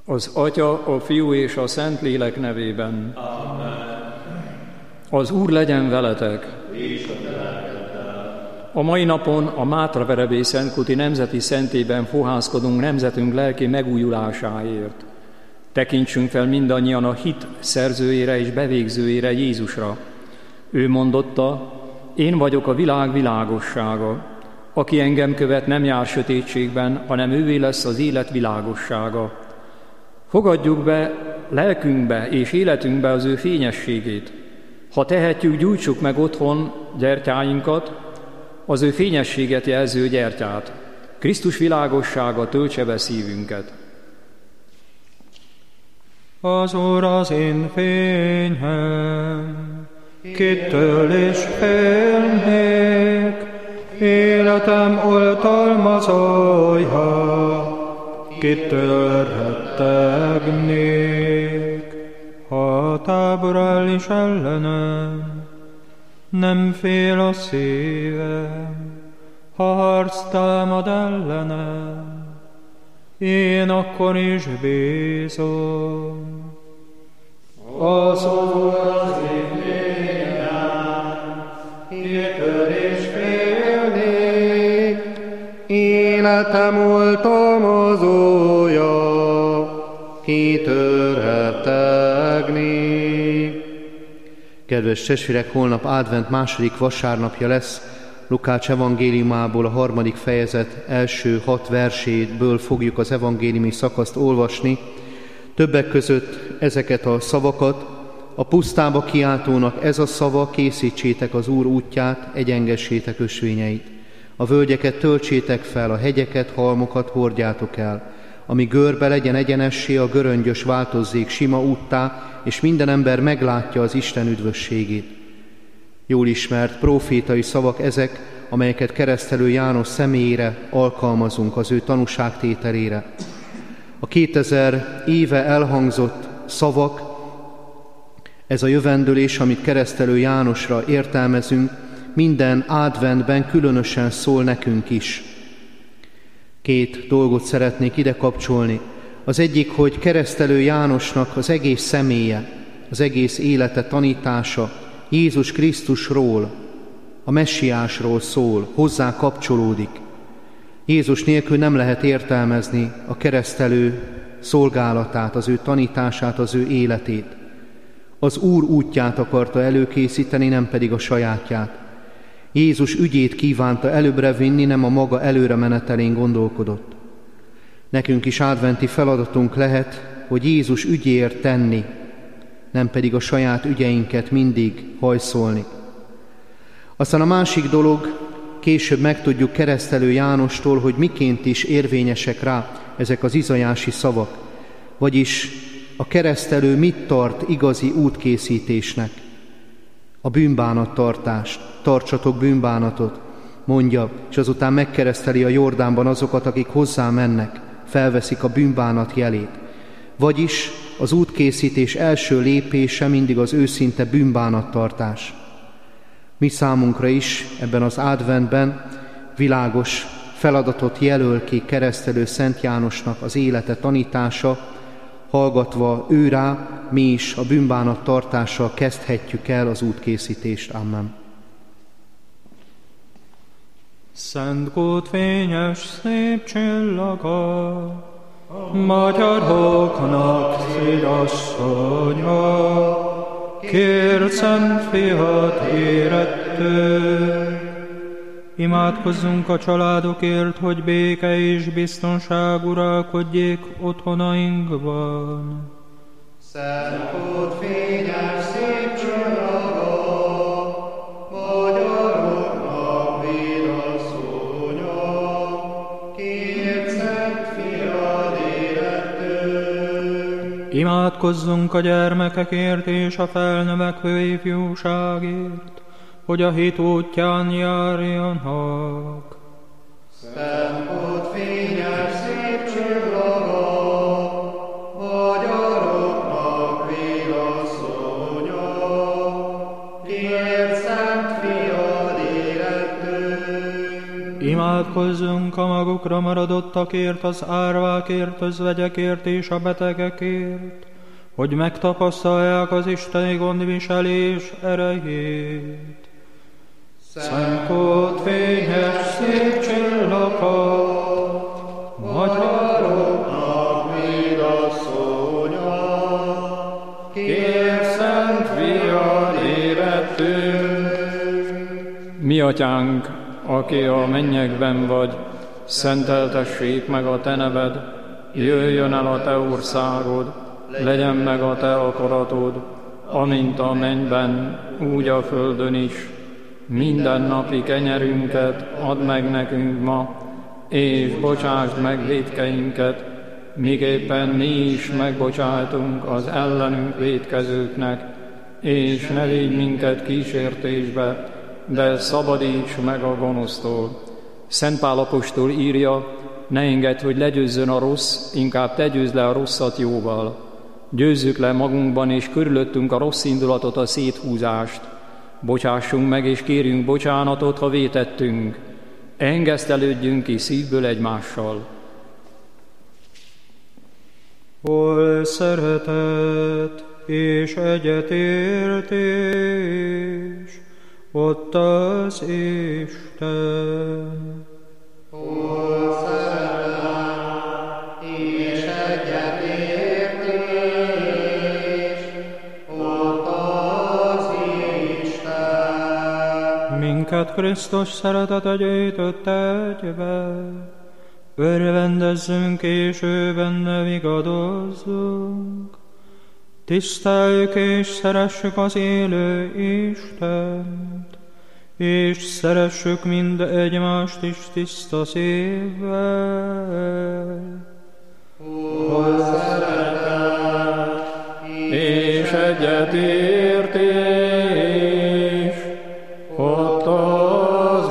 Az Atya, a Fiú és a Szentlélek nevében. Amen. Az Úr legyen veletek. És a te lelkeddel. A mai napon a Mátraverebély Szentkuti Nemzeti Szentében fohászkodunk nemzetünk lelki megújulásáért. Tekintsünk fel mindannyian a hit szerzőjére és bevégzőjére, Jézusra. Ő mondotta: én vagyok a világ világossága. Aki engem követ, nem jár sötétségben, hanem ővé lesz az élet világossága. Fogadjuk be lelkünkbe és életünkbe az ő fényességét. Ha tehetjük, gyújtsuk meg otthon gyertyáinkat, az ő fényességet jelző gyertyát. Krisztus világossága töltse be szívünket. Az Úr az én fényem, kitől is félnék, életem oltalmazója, kitől rettegnék. Ha a tábor áll is ellenem, nem fél a szívem, ha harc támad ellenem, én akkor is bízom. Az Úr az én fényem, kitől is félnék, életem oltalmazója, kitől rettegnék. Kedves testvérek, holnap advent második vasárnapja lesz. Lukács evangéliumából a 3. fejezet első 6 verséből fogjuk az evangéliumi szakaszt olvasni. Többek között ezeket a szavakat: a pusztába kiáltónak ez a szava, készítsétek az Úr útját, egyengessétek ösvényeit. A völgyeket töltsétek fel, a hegyeket, halmokat hordjátok el. Ami görbe legyen egyenessé, a göröngyös változzék sima úttá, és minden ember meglátja az Isten üdvösségét. Jól ismert prófétai szavak ezek, amelyeket keresztelő János személyére alkalmazunk, az ő tanúságtételére. A 2000 éve elhangzott szavak, ez a jövendőlés, amit keresztelő Jánosra értelmezünk, minden adventben különösen szól nekünk is. 2 dolgot szeretnék ide kapcsolni. Az egyik, hogy keresztelő Jánosnak az egész személye, az egész élete, tanítása Jézus Krisztusról, a messiásról szól, hozzá kapcsolódik. Jézus nélkül nem lehet értelmezni a keresztelő szolgálatát, az ő tanítását, az ő életét. Az Úr útját akarta előkészíteni, nem pedig a sajátját. Jézus ügyét kívánta előbbre vinni, nem a maga előre menetelén gondolkodott. Nekünk is adventi feladatunk lehet, hogy Jézus ügyéért tenni, nem pedig a saját ügyeinket mindig hajszolni. Aztán a másik dolog, később megtudjuk keresztelő Jánostól, hogy miként is érvényesek rá ezek az izajási szavak. Vagyis a keresztelő mit tart igazi útkészítésnek? A bűnbánattartást. Tartsatok bűnbánatot, mondja, és azután megkereszteli a Jordánban azokat, akik hozzá mennek, felveszik a bűnbánat jelét. Vagyis az útkészítés első lépése mindig az őszinte bűnbánattartás. Mi számunkra is ebben az adventben világos feladatot jelöl ki keresztelő Szent Jánosnak az élete tanítása, hallgatva ő rá, mi is a bűnbánattartással kezdhetjük el az útkészítést. Amen. Szent kút fényes szép csillaga, magyaroknak szédasszonya, kért Szent Fiat érettől. Imádkozzunk a családokért, hogy béke és biztonság uralkodjék otthonainkban. Szent kút fényes szép csillaga, magyaroknak védasszonya, kért Szent Fiat érettől. Imádkozzunk a gyermekekért és a felnövekvő ifjúságért, hogy a hit útján járjanak. Szent kút fényes szép csillaga, magyaroknak védasszonya, kért Szent Fiat érettől. Imádkozzunk a magukra maradottakért, az árvákért, özvegyekért és a betegekért, hogy megtapasztalják az isteni gondviselés erejét. Szentkód fényes szép csillagot, magyaroknak Védasszonya, kér szent fiad érettünk. Mi atyánk, aki a mennyekben vagy, szenteltessék meg a te neved, jöjjön el a te országod, legyen meg a te akaratod, amint a mennyben, úgy a földön is. Minden napi kenyerünket add meg nekünk ma, és bocsásd meg vétkeinket, miképpen mi is megbocsájtunk az ellenünk vétkezőknek, és ne vigy minket kísértésbe, de szabadíts meg a gonosztól. Szent Pál apostol írja, ne engedd, hogy legyőzzön a rossz, inkább te győzd le a rosszat jóval. Győzzük le magunkban és körülöttünk a rossz indulatot, a széthúzást. Bocsássunk meg és kérjünk bocsánatot, ha vétettünk. Engesztelődjünk ki szívből egymással. Hol szeretet és egyetértés, ott az Isten. hol szeretet és egyetértés, ott az Isten. Minket Krisztus szeretete gyűjtött egybe, örvendezzünk és ő benne vigadozzunk. Tiszteljük és szeressük az élő Istent, és szeressük mind egymást is tiszta szívvel. Hol szeretet És egyetértés, ott az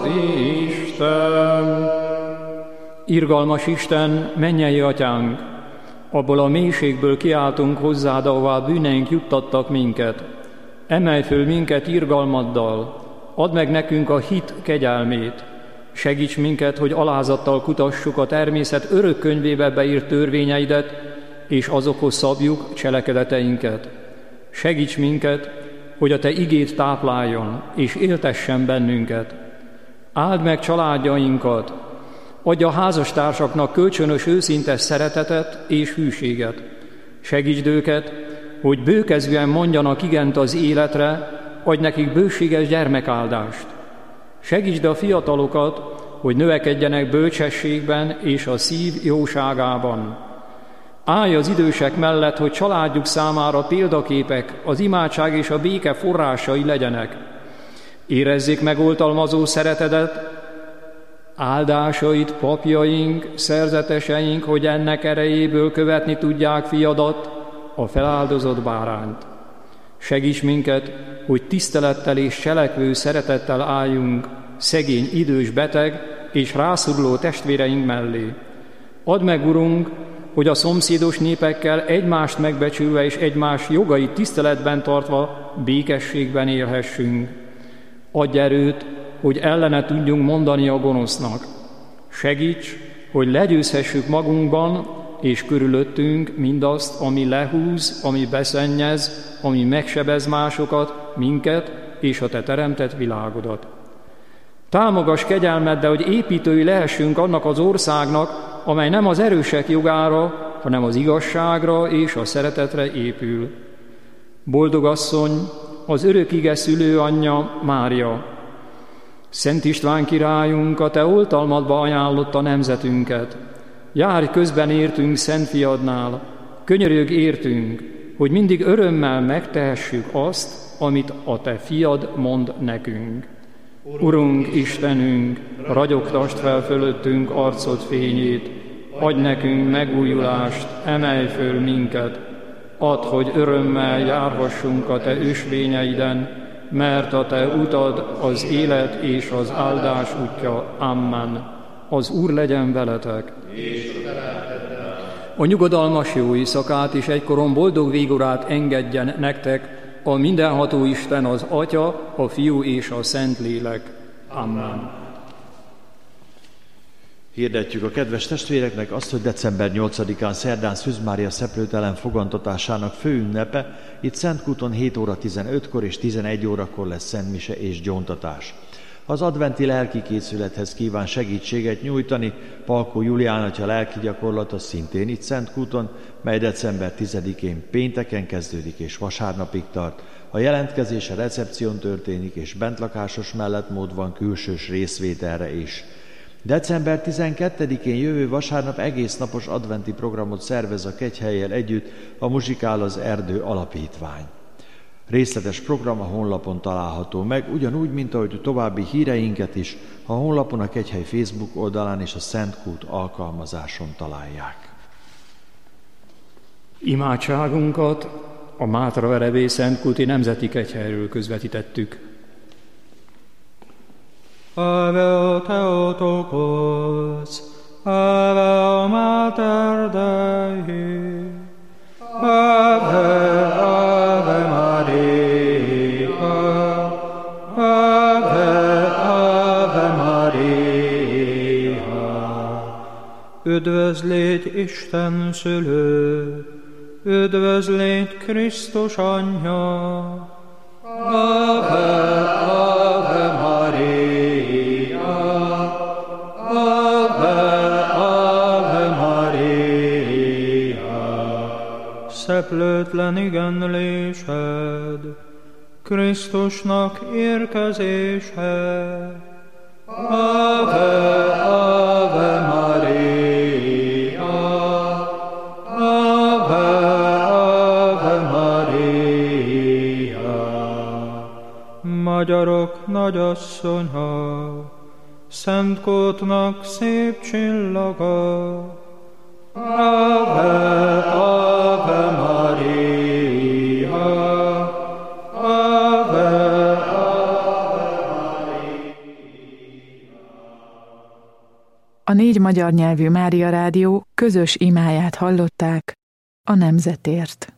Isten. Irgalmas Isten, mennyei atyánk, abból a mélységből kiáltunk hozzád, ahová bűneink juttattak minket. Emelj föl minket irgalmaddal, add meg nekünk a hit kegyelmét. Segíts minket, hogy alázattal kutassuk a természet örök könyvébe beírt törvényeidet, és azokhoz szabjuk cselekedeteinket. Segíts minket, hogy a te igéd tápláljon, és éltessen bennünket. Áld meg családjainkat, adj a házastársaknak kölcsönös őszinte szeretetet és hűséget. Segítsd őket, hogy bőkezűen mondjanak igent az életre, adj nekik bőséges gyermekáldást. Segítsd a fiatalokat, hogy növekedjenek bölcsességben és a szív jóságában. Állj az idősek mellett, hogy családjuk számára példaképek, az imádság és a béke forrásai legyenek. Érezzék meg oltalmazó szeretetet, áldásait papjaink, szerzeteseink, hogy ennek erejéből követni tudják fiadat, a feláldozott bárányt. Segíts minket, hogy tisztelettel és cselekvő szeretettel álljunk szegény, idős, beteg és rászoruló testvéreink mellé. Add meg, Urunk, hogy a szomszédos népekkel egymást megbecsülve és egymás jogait tiszteletben tartva békességben élhessünk. Adj erőt, hogy ellene tudjunk mondani a gonosznak. Segíts, hogy legyőzhessük magunkban és körülöttünk mindazt, ami lehúz, ami beszennyez, ami megsebez másokat, minket és a te teremtett világodat. Támogass kegyelmeddel, hogy építői lehessünk annak az országnak, amely nem az erősek jogára, hanem az igazságra és a szeretetre épül. Boldog asszony, az örök ige szülőanyja Mária, Szent István királyunk, a te oltalmadba ajánlotta nemzetünket. Járj közben értünk Szent Fiadnál, könyörögj értünk, hogy mindig örömmel megtehessük azt, amit a te fiad mond nekünk. Urunk, Istenünk, ragyogtasd fel fölöttünk arcod fényét, adj nekünk megújulást, emelj föl minket, add, hogy örömmel járhassunk a te ösvényeiden, mert a te utad az élet és az áldás útja. Amen. Az Úr legyen veletek. A nyugodalmas jó éjszakát és egykoron boldog végorát engedjen nektek a mindenható Isten, az Atya, a Fiú és a Szentlélek. Amen. Hirdetjük a kedves testvéreknek azt, hogy december 8-án szerdán Szűz Mária szeplőtelen fogantatásának főünnepe, itt Szentkúton 7 óra 15-kor és 11 órakor lesz szentmise és gyóntatás. Ha az adventi lelki készülethez kíván segítséget nyújtani, Palkó Julián atya lelki gyakorlata szintén itt Szentkúton, mely december 10-én pénteken kezdődik és vasárnapig tart. A jelentkezés a recepción történik, és bentlakásos mellettmód van külsős részvételre is. December 12-én jövő vasárnap egész napos adventi programot szervez a Kegyhellyel együtt a Muzsikál az Erdő Alapítvány. Részletes program a honlapon található meg, ugyanúgy, mint ahogy a további híreinket is a honlapon, a Kegyhely Facebook oldalán és a Szentkút alkalmazáson találják. Imádságunkat a Mátraverebély Szentkúti Nemzeti Kegyhelyről közvetítettük. Ave Theotokos, Ave Mater Dei, Ave, Ave Maria, Ave, Ave Maria. Üdvözlégy Isten szülő, üdvözlégy Krisztus anyja, Ave, Ave Maria, Ave, Ave Maria. Szeplőtlen igenlésed, Krisztusnak érkezése, Ave, Ave Maria, Ave, Ave Maria. Magyarok nagyasszonya, Szentkútnak szép csillaga, Ave, Ave Maria, Ave, Ave Maria. A 4 magyar nyelvű Mária Rádió közös imáját hallották a nemzetért.